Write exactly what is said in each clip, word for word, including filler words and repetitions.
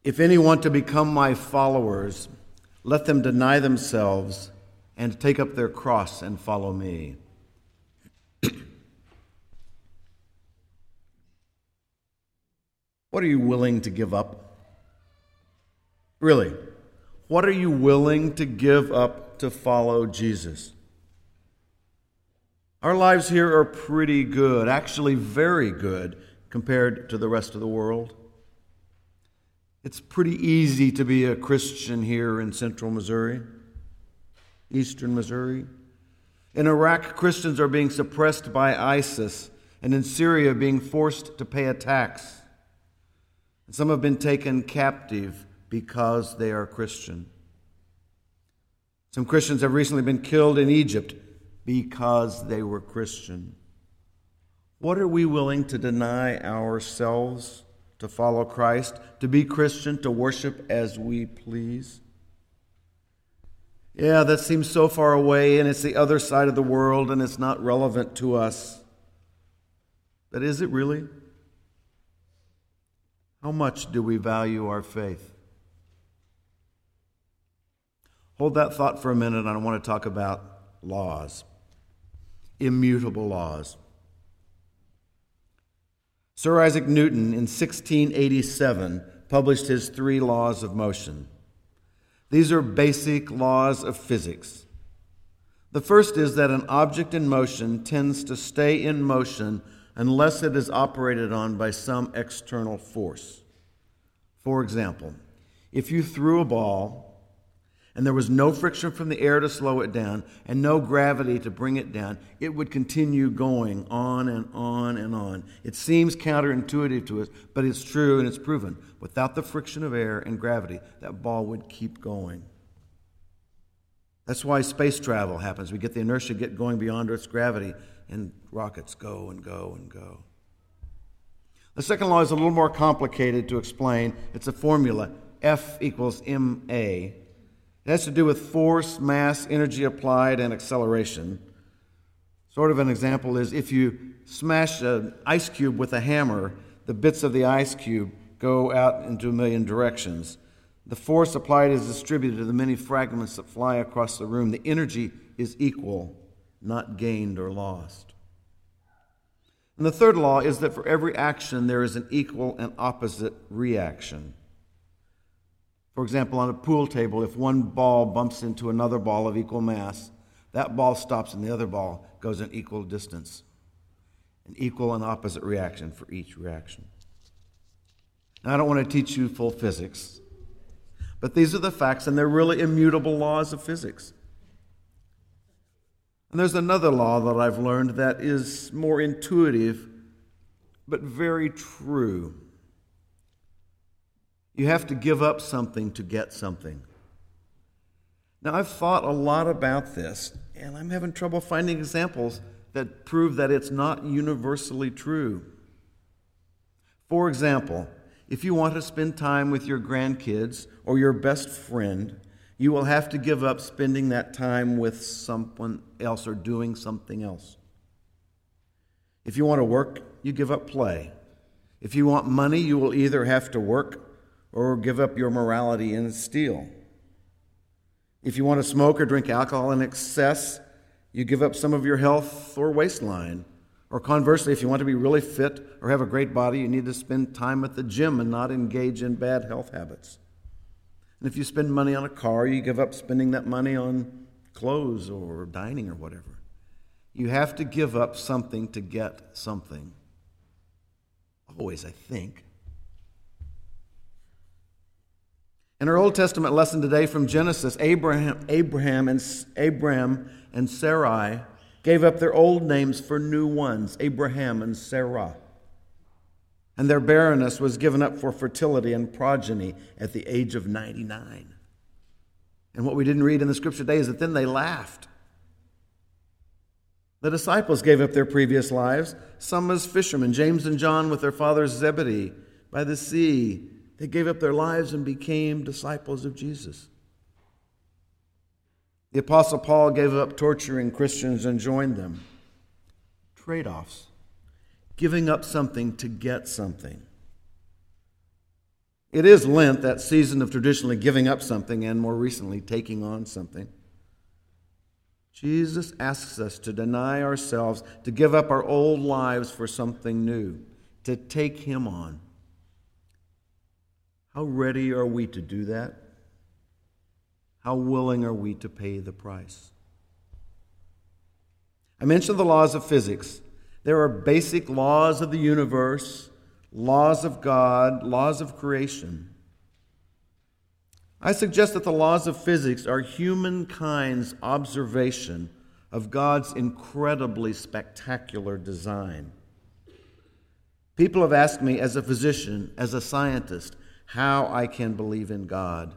If any want to become my followers, let them deny themselves and take up their cross and follow me. What are you willing to give up? Really, what are you willing to give up to follow Jesus? Our lives here are pretty good, actually very good, compared to the rest of the world. It's pretty easy to be a Christian here in central Missouri, eastern Missouri. In Iraq, Christians are being suppressed by ISIS, and in Syria being forced to pay a tax. And some have been taken captive because they are Christian. Some Christians have recently been killed in Egypt because they were Christian. What are we willing to deny ourselves to follow Christ, to be Christian, to worship as we please? Yeah, that seems so far away, and it's the other side of the world, and it's not relevant to us. But is it really? How much do we value our faith? Hold that thought for a minute, and I want to talk about laws, immutable laws. Sir Isaac Newton, in sixteen eighty-seven, published his three laws of motion. These are basic laws of physics. The first is that an object in motion tends to stay in motion unless it is operated on by some external force. For example, if you threw a ball and there was no friction from the air to slow it down and no gravity to bring it down, it would continue going on and on and on. It seems counterintuitive to us, but it's true and it's proven. Without the friction of air and gravity, that ball would keep going. That's why space travel happens. We get the inertia get going beyond Earth's gravity, and rockets go and go and go. The second law is a little more complicated to explain. It's a formula, F equals M A. It has to do with force, mass, energy applied, and acceleration. Sort of an example is if you smash an ice cube with a hammer, the bits of the ice cube go out into a million directions. The force applied is distributed to the many fragments that fly across the room. The energy is equal, not gained or lost. And the third law is that for every action there is an equal and opposite reaction. For example, on a pool table, if one ball bumps into another ball of equal mass, that ball stops and the other ball goes an equal distance. An equal and opposite reaction for each reaction. Now, I don't want to teach you full physics, but these are the facts, and they're really immutable laws of physics. And there's another law that I've learned that is more intuitive, but very true. You have to give up something to get something. Now, I've thought a lot about this, and I'm having trouble finding examples that prove that it's not universally true. For example, if you want to spend time with your grandkids or your best friend, you will have to give up spending that time with someone else or doing something else. If you want to work, you give up play. If you want money, you will either have to work or give up your morality and steal. If you want to smoke or drink alcohol in excess, you give up some of your health or waistline. Or conversely, if you want to be really fit or have a great body, you need to spend time at the gym and not engage in bad health habits. And if you spend money on a car, you give up spending that money on clothes or dining or whatever. You have to give up something to get something. Always, I think. In our Old Testament lesson today from Genesis, Abraham, Abraham and Abraham and Sarai gave up their old names for new ones, Abraham and Sarah. And their barrenness was given up for fertility and progeny at the age of ninety-nine. And what we didn't read in the scripture today is that then they laughed. The disciples gave up their previous lives, some as fishermen, James and John with their father Zebedee by the sea. They gave up their lives and became disciples of Jesus. The Apostle Paul gave up torturing Christians and joined them. Trade-offs. Giving up something to get something. It is Lent, that season of traditionally giving up something and more recently taking on something. Jesus asks us to deny ourselves, to give up our old lives for something new, to take Him on. How ready are we to do that? How willing are we to pay the price? I mentioned the laws of physics. There are basic laws of the universe, laws of God, laws of creation. I suggest that the laws of physics are humankind's observation of God's incredibly spectacular design. People have asked me as a physician, as a scientist, how I can believe in God.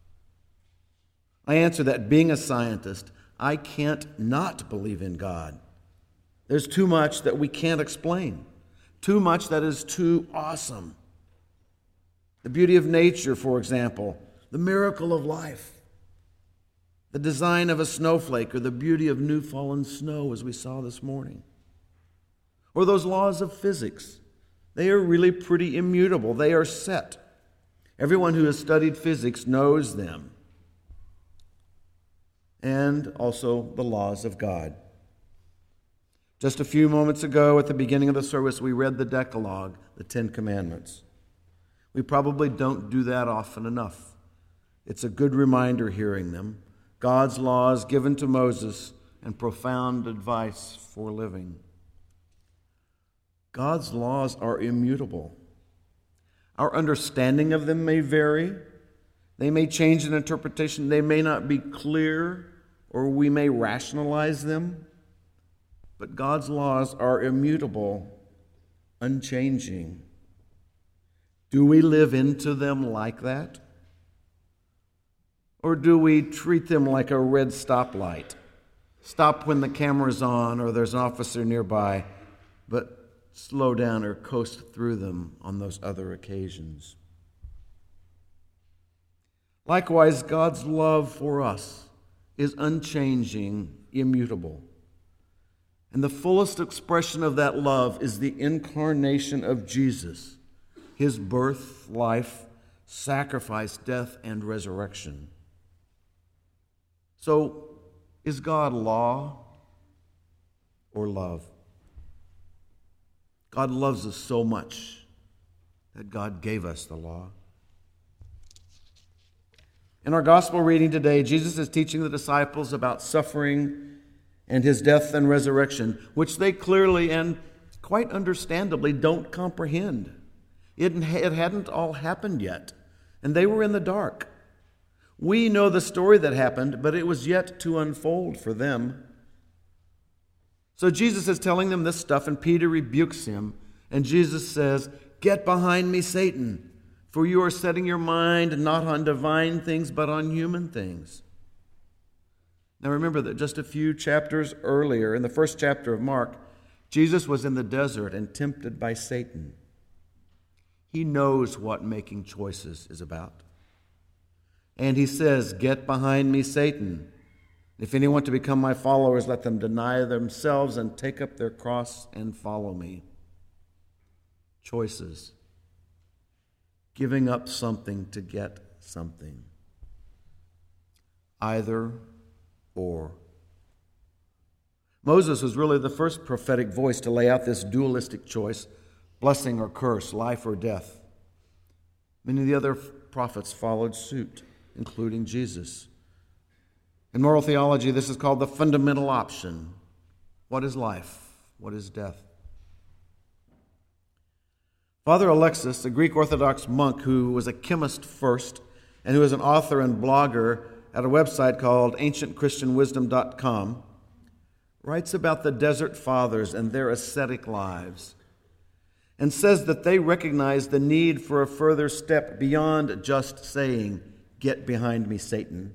I answer that being a scientist, I can't not believe in God. There's too much that we can't explain, too much that is too awesome. The beauty of nature, for example, the miracle of life, the design of a snowflake, or the beauty of new fallen snow, as we saw this morning. Or those laws of physics. They are really pretty immutable. They are set. Everyone who has studied physics knows them. And also the laws of God. Just a few moments ago at the beginning of the service, we read the Decalogue, the Ten Commandments. We probably don't do that often enough. It's a good reminder hearing them. God's laws given to Moses and profound advice for living. God's laws are immutable. Our understanding of them may vary. They may change in interpretation. They may not be clear, or we may rationalize them. But God's laws are immutable, unchanging. Do we live into them like that? Or do we treat them like a red stoplight? Stop when the camera's on or there's an officer nearby, but slow down or coast through them on those other occasions. Likewise, God's love for us is unchanging, immutable. And the fullest expression of that love is the incarnation of Jesus, His birth, life, sacrifice, death, and resurrection. So, is God law or love? God loves us so much that God gave us the law. In our gospel reading today, Jesus is teaching the disciples about suffering and His death and resurrection, which they clearly and quite understandably don't comprehend. It, it hadn't all happened yet, and they were in the dark. We know the story that happened, but it was yet to unfold for them. So Jesus is telling them this stuff, and Peter rebukes him, and Jesus says, "Get behind me, Satan, for you are setting your mind not on divine things, but on human things." Now remember that just a few chapters earlier, in the first chapter of Mark, Jesus was in the desert and tempted by Satan. He knows what making choices is about. And he says, "Get behind me, Satan. If anyone want to become my followers, let them deny themselves and take up their cross and follow me." Choices. Giving up something to get something. Either or. Moses was really the first prophetic voice to lay out this dualistic choice, blessing or curse, life or death. Many of the other prophets followed suit, including Jesus. In moral theology, this is called the fundamental option. What is life? What is death? Father Alexis, a Greek Orthodox monk who was a chemist first and who is an author and blogger at a website called ancient christian wisdom dot com, writes about the Desert Fathers and their ascetic lives and says that they recognize the need for a further step beyond just saying, "Get behind me, Satan."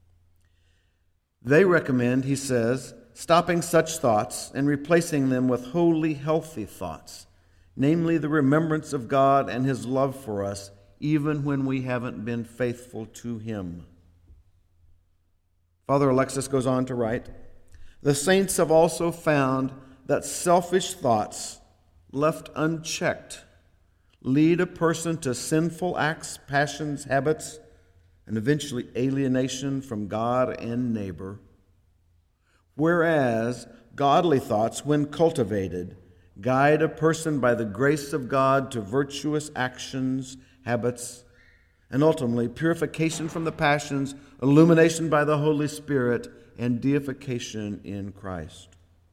They recommend, he says, stopping such thoughts and replacing them with wholly healthy thoughts, namely the remembrance of God and His love for us, even when we haven't been faithful to Him. Father Alexis goes on to write, "The saints have also found that selfish thoughts left unchecked lead a person to sinful acts, passions, habits, and eventually alienation from God and neighbor. Whereas godly thoughts, when cultivated, guide a person by the grace of God to virtuous actions, habits, and ultimately purification from the passions, illumination by the Holy Spirit, and deification in Christ.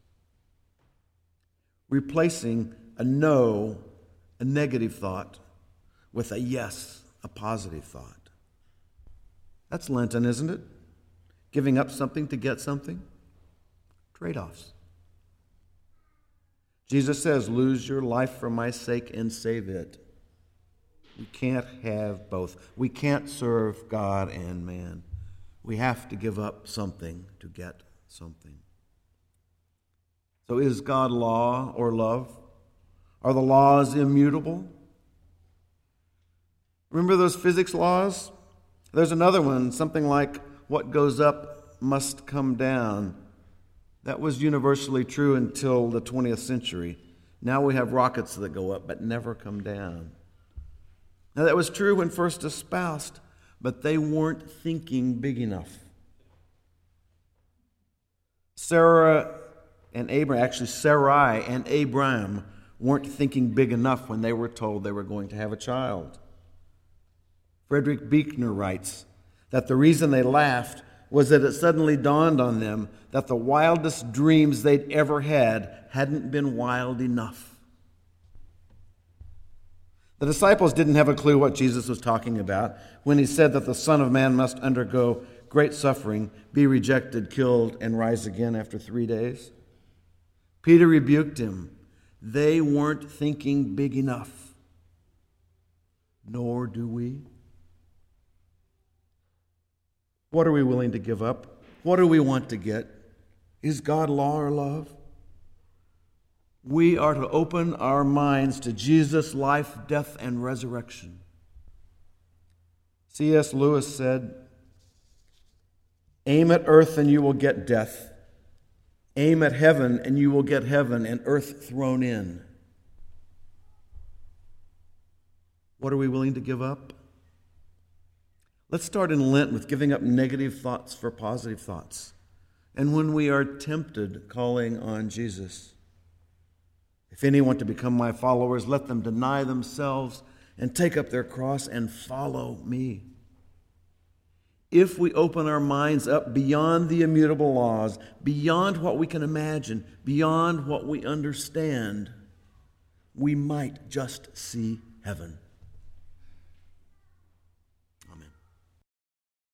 Replacing a no, a negative thought, with a yes, a positive thought. That's Lenten, isn't it? Giving up something to get something. Trade-offs. Jesus says, lose your life for my sake and save it. We can't have both. We can't serve God and man. We have to give up something to get something. So is God law or love? Are the laws immutable? Remember those physics laws? There's another one, something like what goes up must come down. That was universally true until the twentieth century. Now we have rockets that go up but never come down. Now that was true when first espoused, but they weren't thinking big enough. Sarah and Abraham, actually Sarai and Abraham, weren't thinking big enough when they were told they were going to have a child. Frederick Buechner writes that the reason they laughed was that it suddenly dawned on them that the wildest dreams they'd ever had hadn't been wild enough. The disciples didn't have a clue what Jesus was talking about when he said that the Son of Man must undergo great suffering, be rejected, killed, and rise again after three days. Peter rebuked him. They weren't thinking big enough. Nor do we. What are we willing to give up? What do we want to get? Is God law or love? We are to open our minds to Jesus' life, death, and resurrection. C S Lewis said, aim at earth and you will get death. Aim at heaven and you will get heaven and earth thrown in. What are we willing to give up? Let's start in Lent with giving up negative thoughts for positive thoughts. And when we are tempted, calling on Jesus. If any want to become my followers, let them deny themselves and take up their cross and follow me. If we open our minds up beyond the immutable laws, beyond what we can imagine, beyond what we understand, we might just see heaven.